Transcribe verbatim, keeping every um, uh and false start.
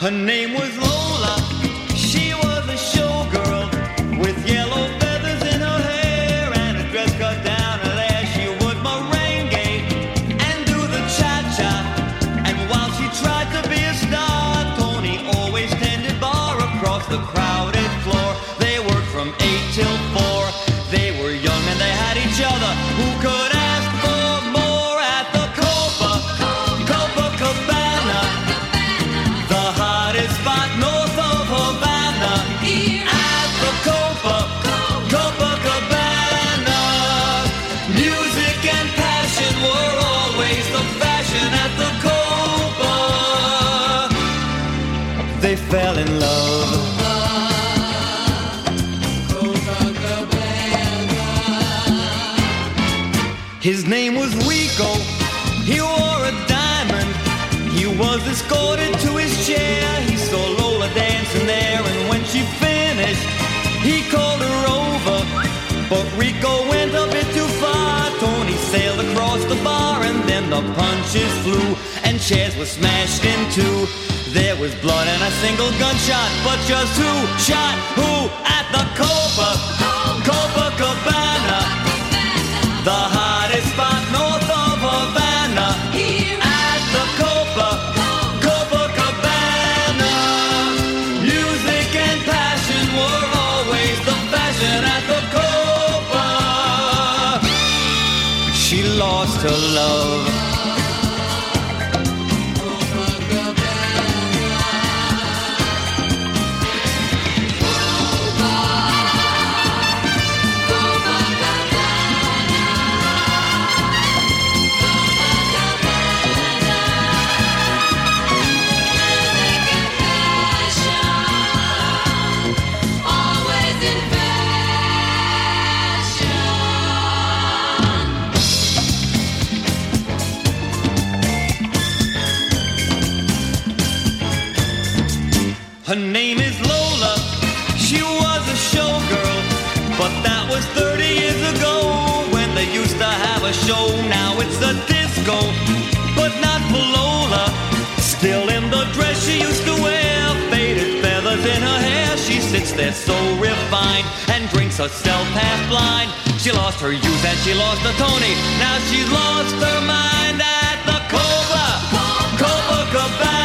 Her name was Lola. She was a showgirl with yellow feathers in her hair and a dress cut down her there. She would merengue and do the cha-cha. And while she tried to be a star, Tony always tended bar across the crowded floor. They worked from eight till four. They were young and they had each other. Who could ask for more at the Copa, Copacabana, the hottest spot north of Havana. At the Copa, Copacabana, music and passion were always the fashion at the Copa. They fell in love. His name was Rico, he wore a diamond. He was escorted to his chair. He saw Lola dancing there, and when she finished, he called her over. But Rico went a bit too far. Tony sailed across the bar, and then the punches flew, and chairs were smashed in two. There was blood and a single gunshot, but just who shot who at the Copa, Copacabana, the hottest spot north of Havana. At the Copa, Copacabana, music and passion were always the fashion at the Copa. She lost her love. Her name is Lola, she was a showgirl, but that was thirty years ago when they used to have a show. Now it's a disco, but not for Lola. Still in the dress she used to wear, faded feathers in her hair. She sits there so refined and drinks herself half blind. She lost her youth and she lost her Tony. Now she's lost her mind at the Copa, Copacabana.